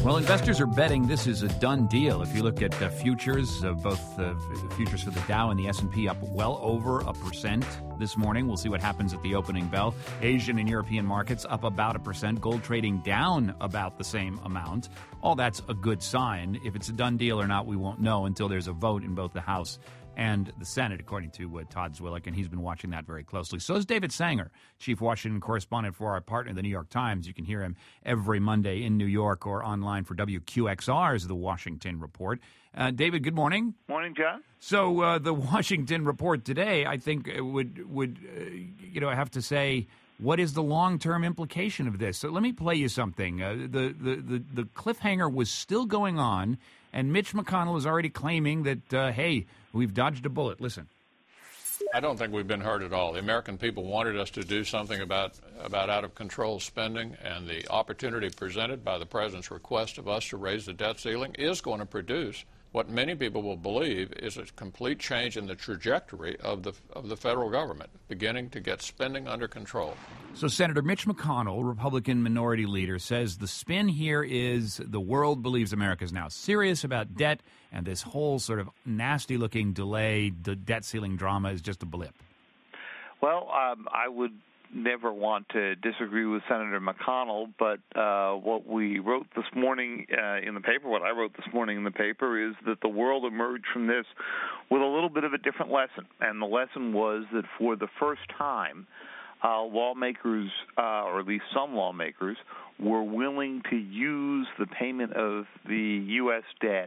Well, investors are betting this is a done deal. If you look at futures, both futures for the Dow and the S&P up well over 1% this morning. We'll see what happens at the opening bell. Asian and European markets up about 1%. Gold trading down about the same amount. All that's a good sign. If it's a done deal or not, we won't know until there's a vote in both the House and the Senate, according to Todd Zwillich, and he's been watching that very closely. So is David Sanger, chief Washington correspondent for our partner, the New York Times. You can hear him every Monday in New York or online for WQXR's The Washington Report. David, good morning. Morning, John. So the Washington Report today, I think, would have to say, what is the long-term implication of this? So let me play you something. The cliffhanger was still going on, and Mitch McConnell is already claiming that, hey, we've dodged a bullet. Listen. I don't think we've been hurt at all. The American people wanted us to do something about out-of-control spending, and the opportunity presented by the president's request of us to raise the debt ceiling is going to produce what many people will believe is a complete change in the trajectory of the federal government, beginning to get spending under control. So Senator Mitch McConnell, Republican minority leader, says the spin here is the world believes America is now serious about debt, and this whole sort of nasty-looking delay, the debt ceiling drama is just a blip. Well, I would never want to disagree with Senator McConnell, but what we wrote this morning in the paper, what I wrote this morning in the paper, is that the world emerged from this with a little bit of a different lesson. And the lesson was that for the first time, lawmakers, or at least some lawmakers, were willing to use the payment of the U.S. debt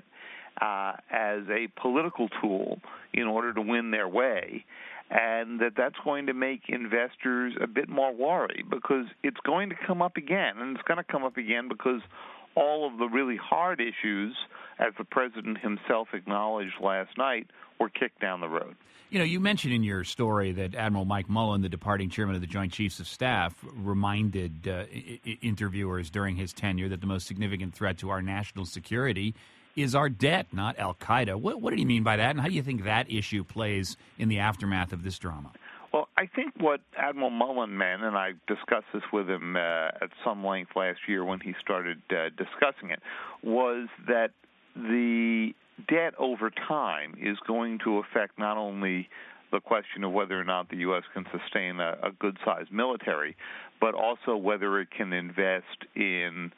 as a political tool in order to win their way. And that's going to make investors a bit more worried because it's going to come up again. And it's going to come up again because all of the really hard issues, as the president himself acknowledged last night, were kicked down the road. You know, you mentioned in your story that Admiral Mike Mullen, the departing chairman of the Joint Chiefs of Staff, reminded interviewers during his tenure that the most significant threat to our national security is our debt, not al-Qaeda. What did he mean by that, and how do you think that issue plays in the aftermath of this drama? Well, I think what Admiral Mullen meant, and I discussed this with him at some length last year when he started discussing it, was that the debt over time is going to affect not only the question of whether or not the U.S. can sustain a good-sized military, but also whether it can invest in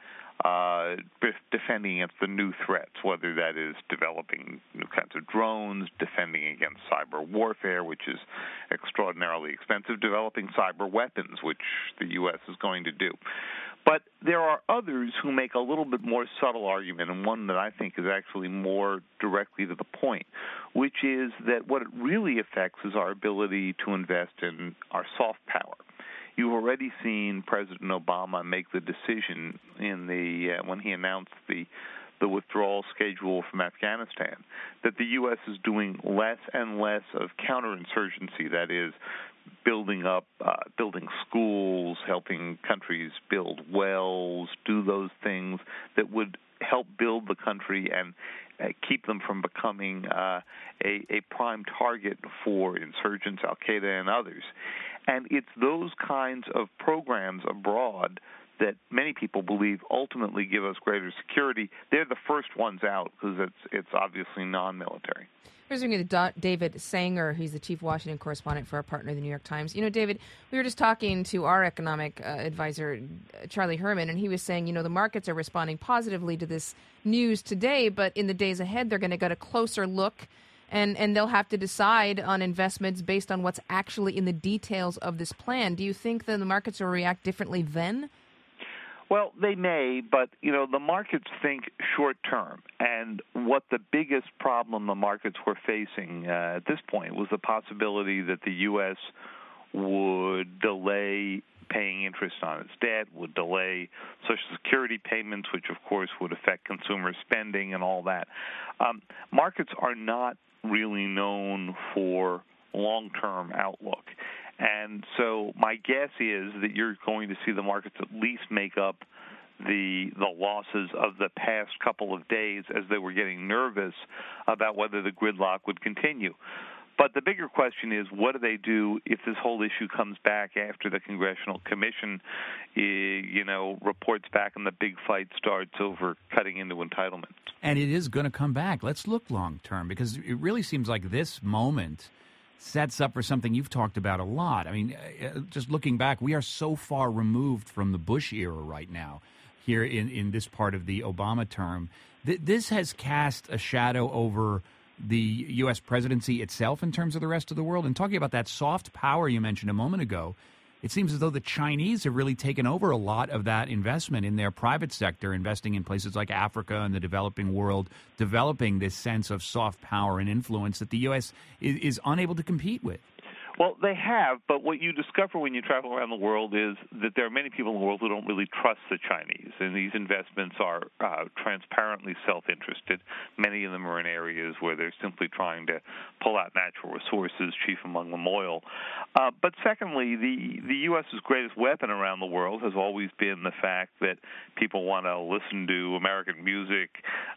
defending against the new threats, whether that is developing new kinds of drones, defending against cyber warfare, which is extraordinarily expensive, developing cyber weapons, which the U.S. is going to do. But there are others who make a little bit more subtle argument, and one that I think is actually more directly to the point, which is that what it really affects is our ability to invest in our soft power. You've already seen President Obama make the decision in when he announced the withdrawal schedule from Afghanistan that the U.S. is doing less and less of counterinsurgency, that is, building schools, helping countries build wells, do those things that would help build the country and keep them from becoming a prime target for insurgents, al-Qaeda, and others. And it's those kinds of programs abroad that many people believe ultimately give us greater security. They're the first ones out because it's obviously non-military. Here's David Sanger. He's the chief Washington correspondent for our partner, the New York Times. You know, David, we were just talking to our economic advisor, Charlie Herman, and he was saying, the markets are responding positively to this news today, but in the days ahead, they're going to get a closer look, and they'll have to decide on investments based on what's actually in the details of this plan. Do you think that the markets will react differently then? Well, they may, but, the markets think short-term. And what the biggest problem the markets were facing at this point was the possibility that the U.S. would delay paying interest on its debt, would delay Social Security payments, which, of course, would affect consumer spending and all that. Markets are not really known for long-term outlook. And so my guess is that you're going to see the markets at least make up the losses of the past couple of days as they were getting nervous about whether the gridlock would continue. But the bigger question is, what do they do if this whole issue comes back after the Congressional Commission, reports back and the big fight starts over cutting into entitlements? And it is going to come back. Let's look long term, because it really seems like this moment sets up for something you've talked about a lot. I mean, just looking back, we are so far removed from the Bush era right now here in this part of the Obama term. This has cast a shadow over the U.S. presidency itself in terms of the rest of the world. And talking about that soft power you mentioned a moment ago, it seems as though the Chinese have really taken over a lot of that investment in their private sector, investing in places like Africa and the developing world, developing this sense of soft power and influence that the U.S. is unable to compete with. Well, they have, but what you discover when you travel around the world is that there are many people in the world who don't really trust the Chinese, and these investments are transparently self-interested. Many of them are in areas where they're simply trying to pull out natural resources, chief among them oil. But secondly, the U.S.'s greatest weapon around the world has always been the fact that people want to listen to American music,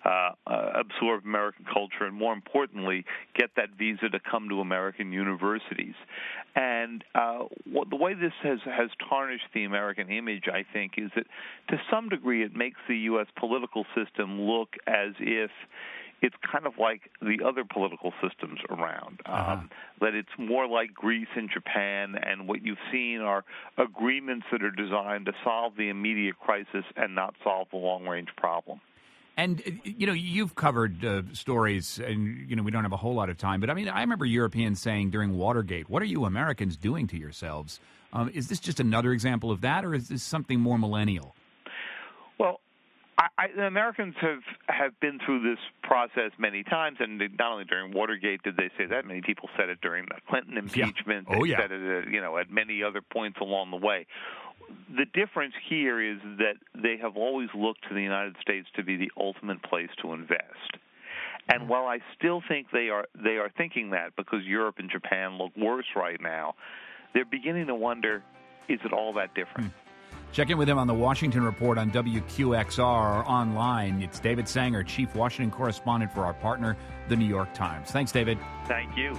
absorb American culture, and more importantly, get that visa to come to American universities. And the way this has tarnished the American image, I think, is that to some degree it makes the U.S. political system look as if it's kind of like the other political systems around, that it's more like Greece and Japan, and what you've seen are agreements that are designed to solve the immediate crisis and not solve the long-range problem. And, you've covered stories, and, we don't have a whole lot of time. But, I remember Europeans saying during Watergate, what are you Americans doing to yourselves? Is this just another example of that, or is this something more millennial? Well, the Americans have been through this process many times, and not only during Watergate did they say that. Many people said it during the Clinton impeachment. Yeah. They said it, at many other points along the way. The difference here is that they have always looked to the United States to be the ultimate place to invest. And while I still think they are thinking that because Europe and Japan look worse right now, they're beginning to wonder, is it all that different? Check in with him on the Washington Report on WQXR or online. It's David Sanger, Chief Washington Correspondent for our partner, The New York Times. Thanks, David. Thank you.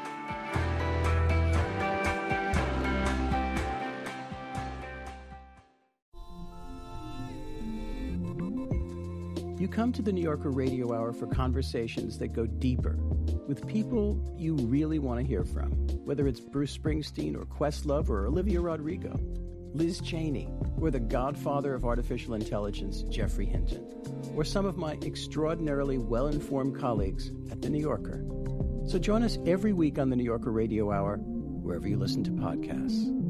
You come to the New Yorker Radio Hour for conversations that go deeper with people you really want to hear from, whether it's Bruce Springsteen or Questlove or Olivia Rodrigo, Liz Cheney, or the godfather of artificial intelligence, Jeffrey Hinton, or some of my extraordinarily well-informed colleagues at The New Yorker. So join us every week on the New Yorker Radio Hour, wherever you listen to podcasts.